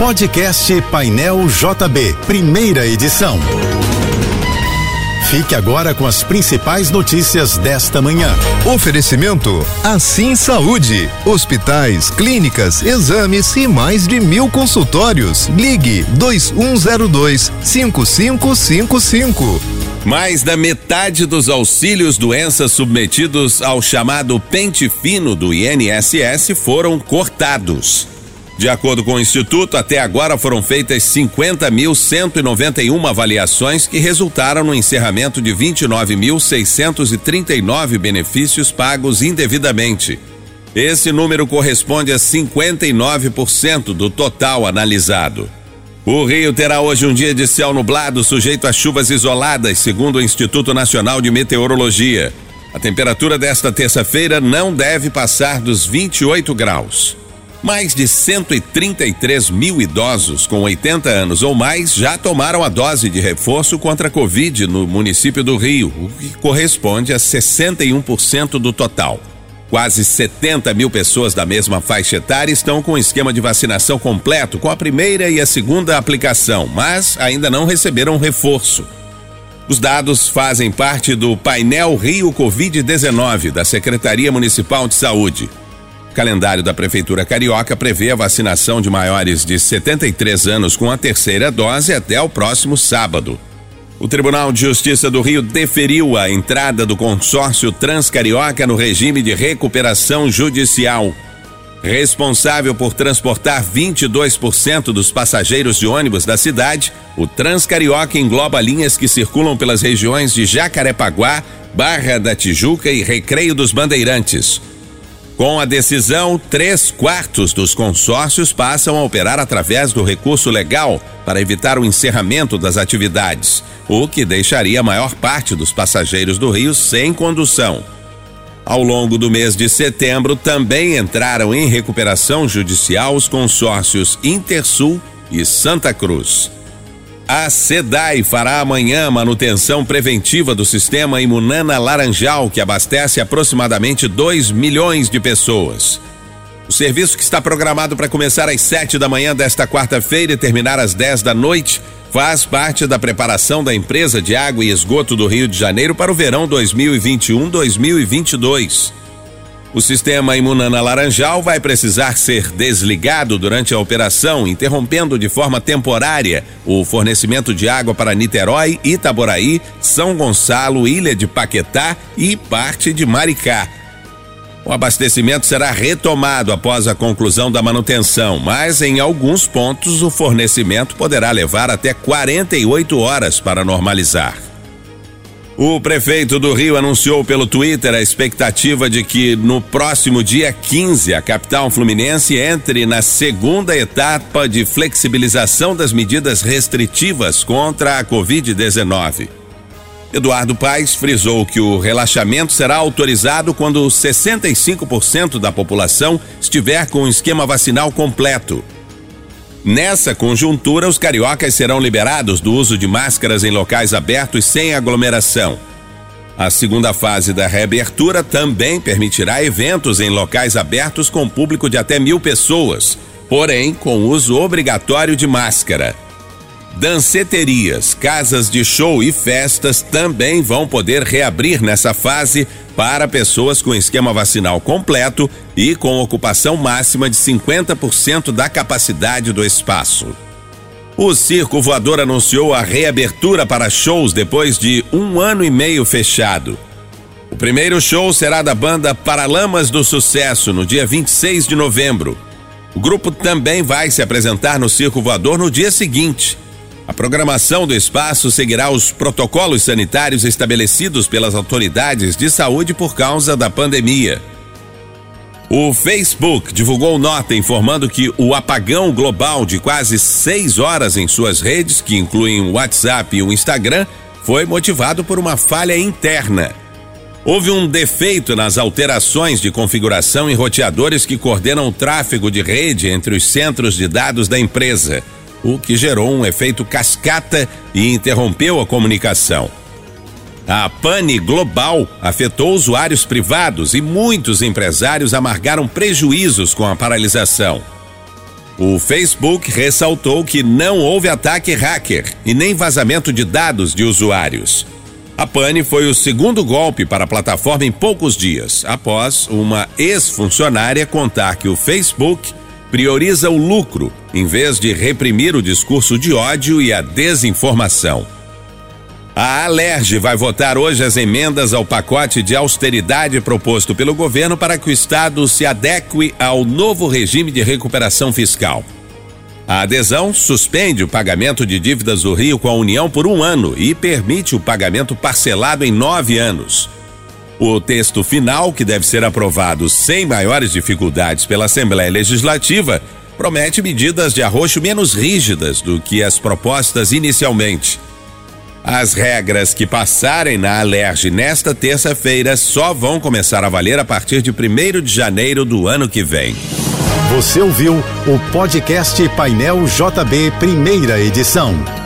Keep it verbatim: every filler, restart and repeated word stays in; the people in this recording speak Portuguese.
Podcast Painel J B, primeira edição. Fique agora com as principais notícias desta manhã. Oferecimento Assim Saúde, hospitais, clínicas, exames e mais de mil consultórios. Ligue dois um zero dois, cinco cinco cinco cinco. Mais da metade dos auxílios doenças submetidos ao chamado pente fino do I N S S foram cortados. De acordo com o Instituto, até agora foram feitas cinquenta mil cento e noventa e uma avaliações que resultaram no encerramento de vinte e nove mil seiscentos e trinta e nove benefícios pagos indevidamente. Esse número corresponde a cinquenta e nove por cento do total analisado. O Rio terá hoje um dia de céu nublado, sujeito a chuvas isoladas, segundo o Instituto Nacional de Meteorologia. A temperatura desta terça-feira não deve passar dos vinte e oito graus. Mais de cento e trinta e três mil idosos com oitenta anos ou mais já tomaram a dose de reforço contra a Covid no município do Rio, o que corresponde a sessenta e um por cento do total. Quase setenta mil pessoas da mesma faixa etária estão com o esquema de vacinação completo com a primeira e a segunda aplicação, mas ainda não receberam reforço. Os dados fazem parte do painel Rio Covid dezenove da Secretaria Municipal de Saúde. O calendário da Prefeitura Carioca prevê a vacinação de maiores de setenta e três anos com a terceira dose até o próximo sábado. O Tribunal de Justiça do Rio deferiu a entrada do consórcio Transcarioca no regime de recuperação judicial. Responsável por transportar vinte e dois por cento dos passageiros de ônibus da cidade, o Transcarioca engloba linhas que circulam pelas regiões de Jacarepaguá, Barra da Tijuca e Recreio dos Bandeirantes. Com a decisão, três quartos dos consórcios passam a operar através do recurso legal para evitar o encerramento das atividades, o que deixaria a maior parte dos passageiros do Rio sem condução. Ao longo do mês de setembro, também entraram em recuperação judicial os consórcios Intersul e Santa Cruz. A SEDAI fará amanhã manutenção preventiva do sistema Imunana Laranjal, que abastece aproximadamente dois milhões de pessoas. O serviço, que está programado para começar às sete da manhã desta quarta-feira e terminar às dez da noite, faz parte da preparação da empresa de água e esgoto do Rio de Janeiro para o verão dois mil e vinte e um, dois mil e vinte e dois. O sistema Imunana Laranjal vai precisar ser desligado durante a operação, interrompendo de forma temporária o fornecimento de água para Niterói, Itaboraí, São Gonçalo, Ilha de Paquetá e parte de Maricá. O abastecimento será retomado após a conclusão da manutenção, mas em alguns pontos o fornecimento poderá levar até quarenta e oito horas para normalizar. O prefeito do Rio anunciou pelo Twitter a expectativa de que no próximo dia quinze a capital fluminense entre na segunda etapa de flexibilização das medidas restritivas contra a Covid dezenove. Eduardo Paes frisou que o relaxamento será autorizado quando sessenta e cinco por cento da população estiver com o esquema vacinal completo. Nessa conjuntura, os cariocas serão liberados do uso de máscaras em locais abertos sem aglomeração. A segunda fase da reabertura também permitirá eventos em locais abertos com público de até mil pessoas, porém com uso obrigatório de máscara. Danceterias, casas de show e festas também vão poder reabrir nessa fase para pessoas com esquema vacinal completo e com ocupação máxima de cinquenta por cento da capacidade do espaço. O Circo Voador anunciou a reabertura para shows depois de um ano e meio fechado. O primeiro show será da banda Paralamas do Sucesso no dia vinte e seis de novembro. O grupo também vai se apresentar no Circo Voador no dia seguinte. A programação do espaço seguirá os protocolos sanitários estabelecidos pelas autoridades de saúde por causa da pandemia. O Facebook divulgou nota informando que o apagão global de quase seis horas em suas redes, que incluem o WhatsApp e o Instagram, foi motivado por uma falha interna. Houve um defeito nas alterações de configuração em roteadores que coordenam o tráfego de rede entre os centros de dados da empresa, o que gerou um efeito cascata e interrompeu a comunicação. A pane global afetou usuários privados e muitos empresários amargaram prejuízos com a paralisação. O Facebook ressaltou que não houve ataque hacker e nem vazamento de dados de usuários. A pane foi o segundo golpe para a plataforma em poucos dias, após uma ex-funcionária contar que o Facebook prioriza o lucro em vez de reprimir o discurso de ódio e a desinformação. A Alerj vai votar hoje as emendas ao pacote de austeridade proposto pelo governo para que o Estado se adeque ao novo regime de recuperação fiscal. A adesão suspende o pagamento de dívidas do Rio com a União por um ano e permite o pagamento parcelado em nove anos. O texto final, que deve ser aprovado sem maiores dificuldades pela Assembleia Legislativa, promete medidas de arroxo menos rígidas do que as propostas inicialmente. As regras que passarem na Alerj nesta terça-feira só vão começar a valer a partir de primeiro de janeiro do ano que vem. Você ouviu o podcast Painel J B, primeira edição.